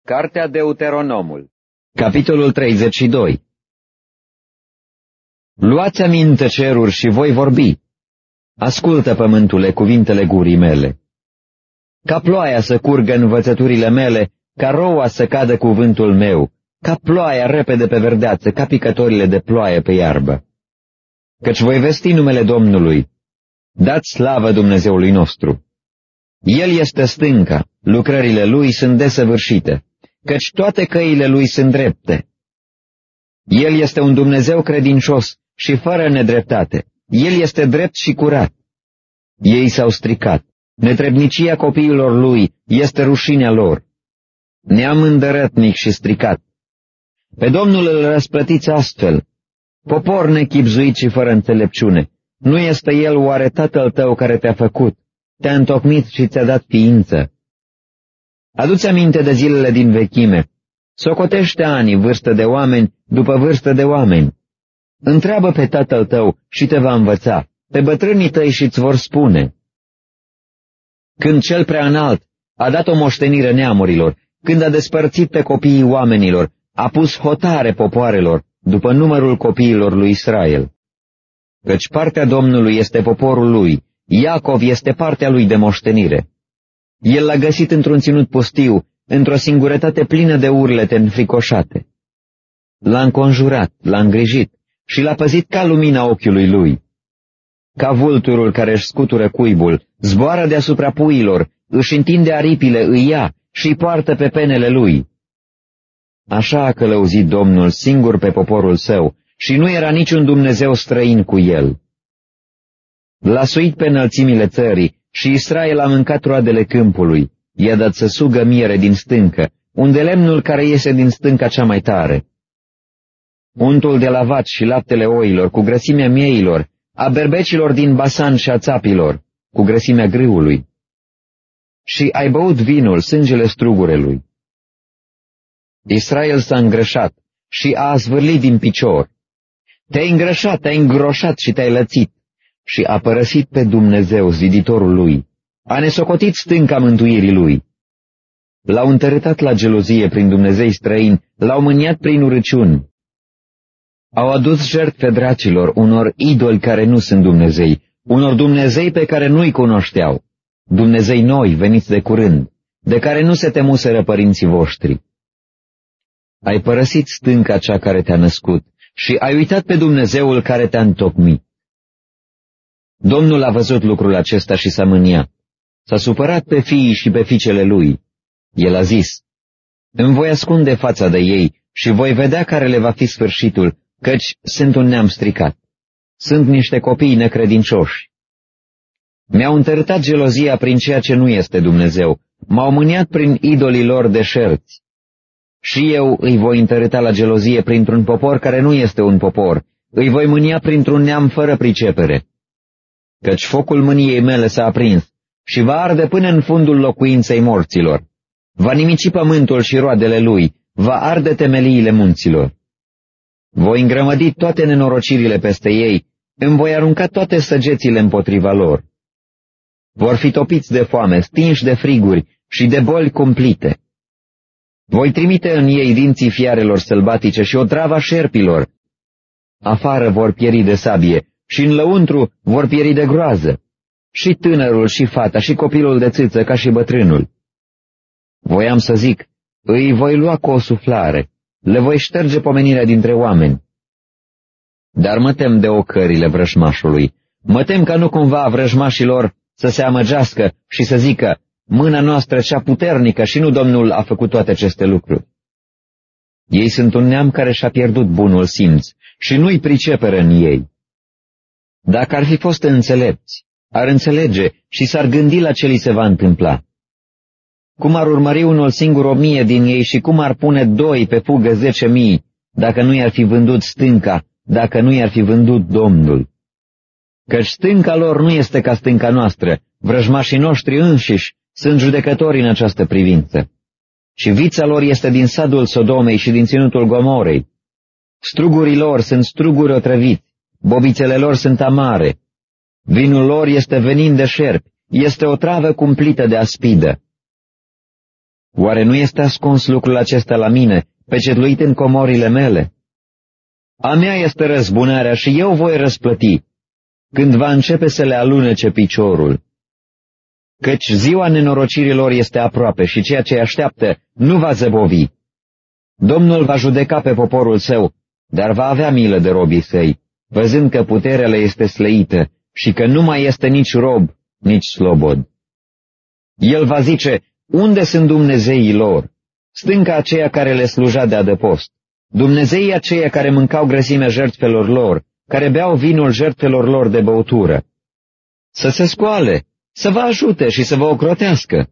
Cartea Deuteronomul, capitolul 32. Luați aminte, ceruri, și voi vorbi. Ascultă, pământule, cuvintele gurii mele. Ca ploaia să curgă învățăturile mele, ca roua să cadă cuvântul meu, ca ploaia repede pe verdeață, ca picătorile de ploaie pe iarbă. Căci voi vesti numele Domnului. Dați slavă Dumnezeului nostru. El este stânca, lucrările Lui sunt desăvârșite, căci toate căile Lui sunt drepte. El este un Dumnezeu credincios și fără nedreptate. El este drept și curat. Ei s-au stricat. Netrebnicia copiilor Lui este rușinea lor. Neam îndărătnic și stricat. Pe Domnul îl răsplătiți astfel. Popor nechibzuit și fără înțelepciune. Nu este El oare Tatăl tău care te-a făcut, te-a întocmit și ți-a dat ființă? Adu-ți aminte de zilele din vechime. Socotește anii, vârstă de oameni, după vârstă de oameni. Întreabă pe tatăl tău și te va învăța, pe bătrânii tăi și îți vor spune. Când cel prea înalt a dat o moștenire neamurilor, când a despărțit pe copiii oamenilor, a pus hotare popoarelor, după numărul copiilor lui Israel. Căci partea Domnului este poporul lui, Iacov este partea lui de moștenire. El l-a găsit într-un ținut pustiu, într-o singurătate plină de urlete înfricoșate. L-a înconjurat, l-a îngrijit și l-a păzit ca lumina ochiului lui. Ca vulturul care își scutură cuibul, zboară deasupra puiilor, își întinde aripile, îi ia și îi poartă pe penele lui. Așa a călăuzit Domnul singur pe poporul său și nu era niciun Dumnezeu străin cu el. L-a suit pe înălțimile țării și Israel a mâncat roadele câmpului. I-a dat să sugă miere din stâncă, unde lemnul care iese din stânca cea mai tare. Untul de la vaci și laptele oilor, cu grăsimea mieilor, a berbecilor din Basan și a țapilor, cu grăsimea grâului. Și ai băut vinul, sângele strugurelui. Israel s-a îngrășat și a zvârlit din picior. Te-ai îngrășat, te-ai îngroșat și te-ai lățit și a părăsit pe Dumnezeu, ziditorul lui. A nesocotit stânca mântuirii lui. L-au întărâtat la gelozie prin Dumnezei străini, l-au mâniat prin urăciuni. Au adus jertfe dracilor, unor idoli care nu sunt Dumnezei, unor Dumnezei pe care nu-i cunoșteau, Dumnezei noi veniți de curând, de care nu se temuseră părinții voștri. Ai părăsit stânca cea care te-a născut și ai uitat pe Dumnezeul care te-a întocmit. Domnul a văzut lucrul acesta și s-a mâniat. S-a supărat pe fiii și pe fiicele lui. El a zis, îmi voi ascunde fața de ei și voi vedea care le va fi sfârșitul, căci sunt un neam stricat. Sunt niște copii necredincioși. Mi-au întărâtat gelozia prin ceea ce nu este Dumnezeu, m-au mâniat prin idolii lor deșerți. Și eu îi voi întărâta la gelozie printr-un popor care nu este un popor, îi voi mânia printr-un neam fără pricepere. Căci focul mâniei mele s-a aprins și va arde până în fundul locuinței morților. Va nimici pământul și roadele lui, va arde temeliile munților. Voi îngrămădi toate nenorocirile peste ei, îmi voi arunca toate săgețile împotriva lor. Vor fi topiți de foame, stinși de friguri și de boli cumplite. Voi trimite în ei dinții fiarelor sălbatice și otrava șerpilor. Afară vor pieri de sabie și în lăuntru vor pieri de groază. Și tânărul, și fata, și copilul de țâță, ca și bătrânul. Voiam să zic, îi voi lua cu o suflare, le voi șterge pomenirea dintre oameni. Dar mă tem de ocările vrăjmașului, mă tem ca nu cumva vrăjmașilor să se amăgească și să zică, mâna noastră cea puternică și nu Domnul a făcut toate aceste lucruri. Ei sunt un neam care și-a pierdut bunul simț și nu-i priceperă în ei. Dacă ar fi fost înțelepți, ar înțelege și s-ar gândi la ce li se va întâmpla. Cum ar urmări unul singur 1000 din ei și cum ar pune 2 pe fugă 10.000, dacă nu i-ar fi vândut stânca, dacă nu i-ar fi vândut Domnul. Căci stânca lor nu este ca stânca noastră, vrăjmașii noștri înșiși sunt judecători în această privință. Și vița lor este din sadul Sodomei și din ținutul Gomorei. Strugurii lor sunt struguri otrăviți, bobițele lor sunt amare. Vinul lor este venin de șerpi, este o travă cumplită de aspidă. Oare nu este ascuns lucrul acesta la mine, pecetluit în comorile mele? A mea este răzbunarea și eu voi răsplăti, când va începe să le alunece piciorul. Căci ziua nenorocirilor este aproape și ceea ce așteaptă nu va zăbovi. Domnul va judeca pe poporul său, dar va avea milă de robii săi, văzând că puterea le este slăită și că nu mai este nici rob, nici slobod. El va zice, unde sunt Dumnezeii lor? Stânca aceia care le sluja de adăpost, Dumnezeii aceia care mâncau grăsimea jertfelor lor, care beau vinul jertfelor lor de băutură. Să se scoale, să vă ajute și să vă ocrotească.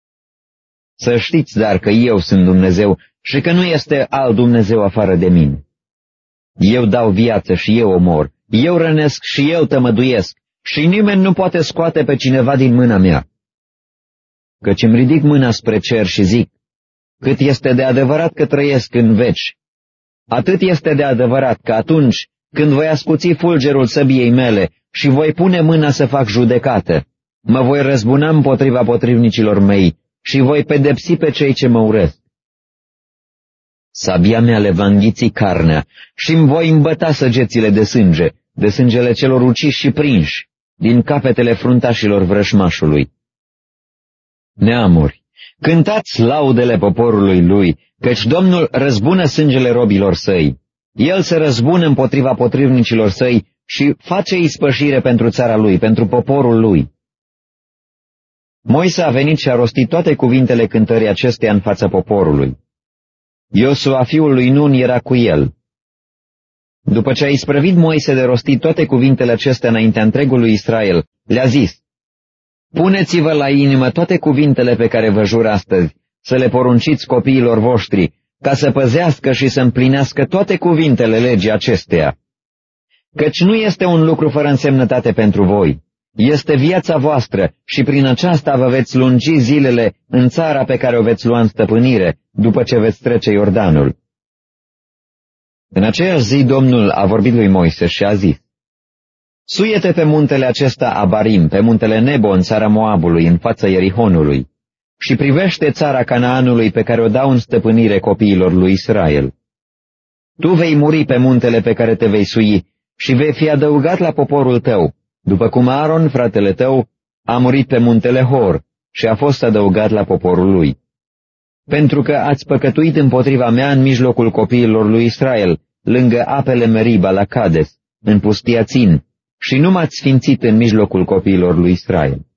Să știți, dar, că eu sunt Dumnezeu și că nu este alt Dumnezeu afară de mine. Eu dau viață și eu omor, eu rănesc și eu tămăduiesc și nimeni nu poate scoate pe cineva din mâna mea. Căci îmi ridic mâna spre cer și zic, cât este de adevărat că trăiesc în veci, atât este de adevărat că atunci când voi ascuți fulgerul săbiei mele și voi pune mâna să fac judecată, mă voi răzbuna împotriva potrivnicilor mei și voi pedepsi pe cei ce mă urăsc. Sabia mea le va înghiți carnea și îmi voi îmbăta săgețile de sângele celor uciși și prinși, din capetele fruntașilor vrășmașului. Neamuri, cântați laudele poporului lui, căci Domnul răzbună sângele robilor săi. El se răzbună împotriva potrivnicilor săi și face ispășire pentru țara lui, pentru poporul lui. Moise a venit și a rostit toate cuvintele cântării acesteia în fața poporului. Iosua, fiul lui Nun, era cu el. După ce a isprăvit Moise de rostit toate cuvintele acestea înaintea întregului Israel, le-a zis, puneți-vă la inimă toate cuvintele pe care vă jur astăzi, să le porunciți copiilor voștri, ca să păzească și să împlinească toate cuvintele legii acesteia. Căci nu este un lucru fără însemnătate pentru voi, este viața voastră și prin aceasta vă veți lungi zilele în țara pe care o veți lua în stăpânire, după ce veți trece Iordanul. În aceeași zi Domnul a vorbit lui Moise și a zis, suie-te pe muntele acesta Abarim, pe muntele Nebo în țara Moabului, în fața Ierihonului, și privește țara Canaanului pe care o dau în stăpânire copiilor lui Israel. Tu vei muri pe muntele pe care te vei sui și vei fi adăugat la poporul tău, după cum Aaron, fratele tău, a murit pe muntele Hor și a fost adăugat la poporul lui. Pentru că ați păcătuit împotriva mea în mijlocul copiilor lui Israel, lângă apele Meriba la Cades, în pustia Țin, și nu m-ați sfințit în mijlocul copiilor lui Israel.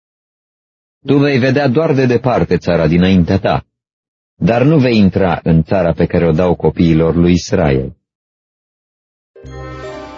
Tu vei vedea doar de departe țara dinaintea ta, dar nu vei intra în țara pe care o dau copiilor lui Israel.